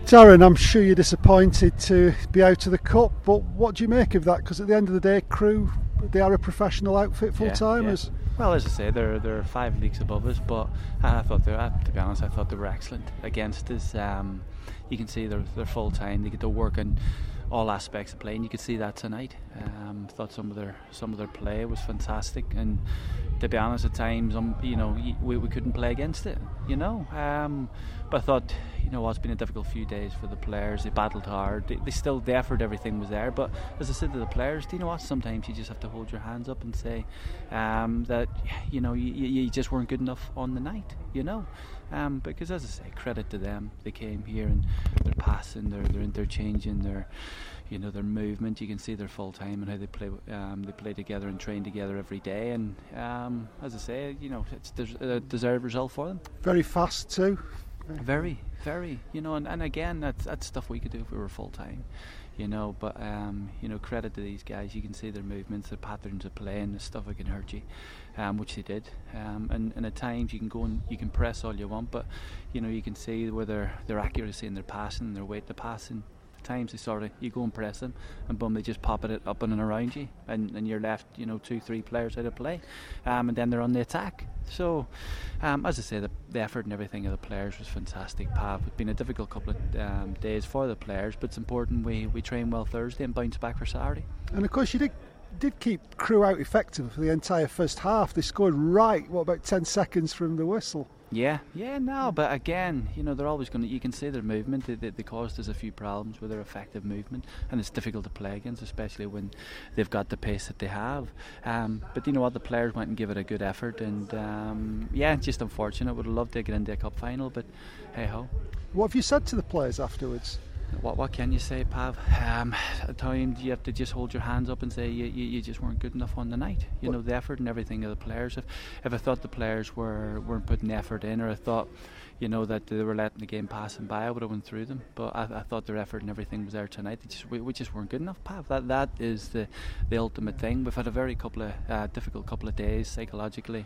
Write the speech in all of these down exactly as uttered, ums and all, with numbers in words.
Darren, I'm sure you're disappointed to be out of the Cup, but what do you make of that? Because at the end of the day, Crewe, they are a professional outfit, full-timers. Yeah, yeah. Well, as I say, they're they're five leagues above us, but I thought they were, to be honest, I thought they were excellent against us. Um, you can see they're they're full-time. They get to work on all aspects of playing. You could see that tonight. Um, thought some of their some of their play was fantastic, and to be honest, at times, um, you know, we we couldn't play against it. You know, um, but I thought, you know, it's been a difficult few days for the players. They battled hard. They, they still, the effort, everything was there. But as I said to the players, do you know what? Sometimes you just have to hold your hands up and say um, that, you know, you, you just weren't good enough on the night. You know, um, because as I say, credit to them. They came here and they're passing, they're they're interchanging, they're, you know, their movement. You can see they're full time and how they play. Um, they play together and train together every day. And um, as I say, you know, it's a deserved result for them. Very fast too. Very, very. You know, and, and again, that's that's stuff we could do if we were full time. You know, but um, you know, credit to these guys. You can see their movements, the patterns of play, and the stuff that can hurt you, um, which they did. Um, and, and at times you can go and you can press all you want, but you know, you can see where their their accuracy and their passing, their weight to passing. Times they sort of, you go and press them and boom, they just pop it up and around you, and, and you're left, you know, two three players out of play, um, and then they're on the attack. So um, as I say, the, the effort and everything of the players was fantastic. Pav, it's been a difficult couple of um, days for the players, but it's important we, we train well Thursday and bounce back for Saturday. And of course you did did keep Crewe out effective for the entire first half. They scored right, what, about ten seconds from the whistle. Yeah, yeah, no, but again, you know, they're always going to, you can see their movement, they, they, they caused us a few problems with their effective movement, and it's difficult to play against, especially when they've got the pace that they have. Um, but you know what, the players went and gave it a good effort, and um, yeah, just unfortunate. Would have loved to get into a cup final, but hey ho. What have you said to the players afterwards? What what can you say, Pav? Um, at times you have to just hold your hands up and say you, you, you just weren't good enough on the night. You what? know, the effort and everything of the players. If if I thought the players were weren't putting effort in, or I thought, you know, that they were letting the game pass them by, I would have went through them. But I, I thought their effort and everything was there tonight. They just we, we just weren't good enough, Pav. That that is the the ultimate thing. We've had a very couple of uh, difficult couple of days psychologically.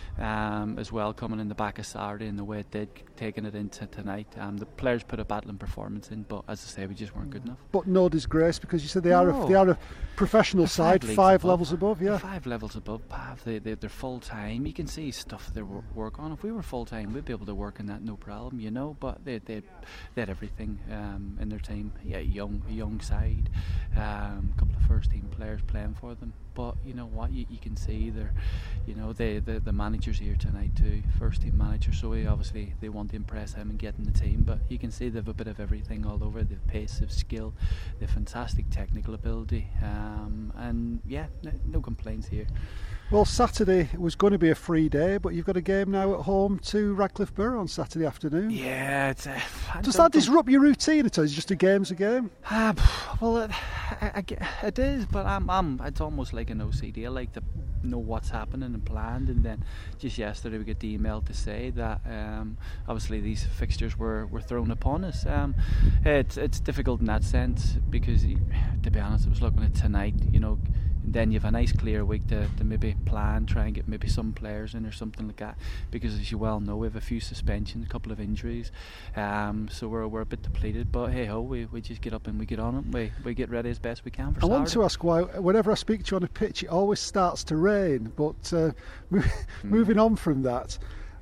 Um, as well, coming in the back of Saturday and the way it did, taking it into tonight. Um, the players put a battling performance in, but as I say, we just weren't good enough. But no disgrace, because you said they no. are a, they are a professional They're side, five, five above. levels above, yeah. They're five levels above, Pav. They, they, they're full time. You can see stuff they work on. If we were full time, we'd be able to work on that, no problem, you know. But they they, they had everything um, in their team. Yeah, young young side, a um, couple of first team players playing for them. But you know what, you, you can see they're, you know, they the, the manager's here tonight too, first team manager, so he obviously they want to impress him and get in the team, but you can see they have a bit of everything all over. The pace, of skill, the fantastic technical ability, um, and yeah, no, no complaints here. Well, Saturday was going to be a free day, but you've got a game now at home to Radcliffe Borough on Saturday afternoon. Yeah, it's, uh, does that disrupt your routine at all? Is it just a game's a game? Uh, well, it, I, I, it is, but I'm, I'm, it's almost like an O C D. I like to know what's happening and planned, and then just yesterday we got the email to say that um, obviously these fixtures were, were thrown upon us. Um, it's it's difficult in that sense because, to be honest, I was looking at tonight, you know. Then you have a nice clear week to, to maybe plan, try and get maybe some players in or something like that, because as you well know, we have a few suspensions, a couple of injuries, um, so we're we're a bit depleted, but hey ho, we, we just get up and we get on it, we we get ready as best we can for I Saturday. want to ask why whenever I speak to you on a pitch it always starts to rain, but uh, mm. moving on from that,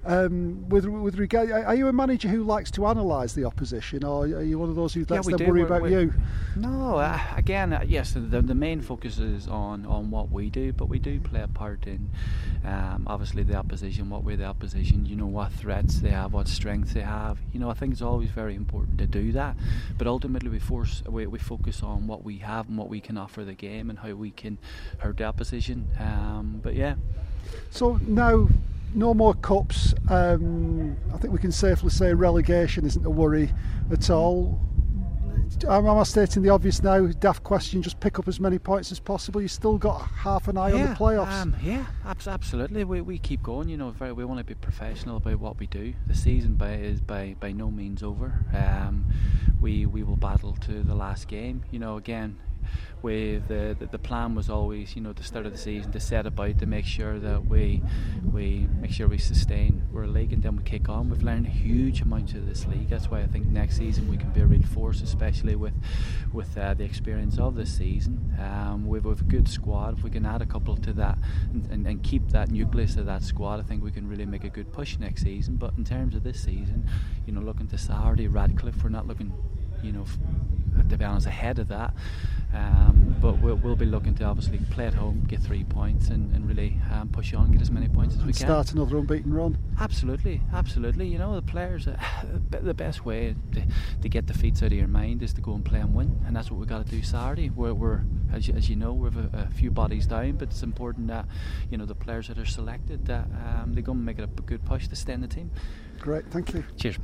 Um, with with regard, are you a manager who likes to analyse the opposition, or are you one of those who lets yeah, them do. worry we're, about we're, you? No, uh, again, uh, yes, the the main focus is on, on what we do, but we do play a part in um, obviously the opposition, what we're the opposition, you know, what threats they have, what strengths they have. You know, I think it's always very important to do that, but ultimately we force we, we focus on what we have and what we can offer the game and how we can hurt the opposition. Um, but yeah. So now, no more cups. Um, I think we can safely say relegation isn't a worry at all. Am I stating the obvious now? Daft question, just pick up as many points as possible. You've still got half an eye yeah, on the playoffs. Um, yeah, absolutely. We we keep going. You know, very, we want to be professional about what we do. The season by, is by, by no means over. Um, we we will battle to the last game. You know, again, we the, the the plan was always, you know, at the start of the season to set about to make sure that we we make sure we sustain our league, and then we kick on. We've learned a huge amount of this league. That's why I think next season we can be a real force, especially with with uh, the experience of this season. Um, we've, we've a good squad. If we can add a couple to that and, and, and keep that nucleus of that squad, I think we can really make a good push next season. But in terms of this season, you know, looking to Saturday, Radcliffe, we're not looking, you know, f- to be honest, ahead of that. Um, but we'll, we'll be looking to obviously play at home, get three points, and, and really um, push on, get as many points as and we can. Start another unbeaten run. Absolutely, absolutely. You know, the players, uh, the best way to, to get defeats out of your mind is to go and play and win, and that's what we've got to do Saturday. We're, we're as, you, as you know, we've a, a few bodies down, but it's important that, you know, the players that are selected, that um, they go and make it a good push to stay in the team. Great, thank you. Cheers.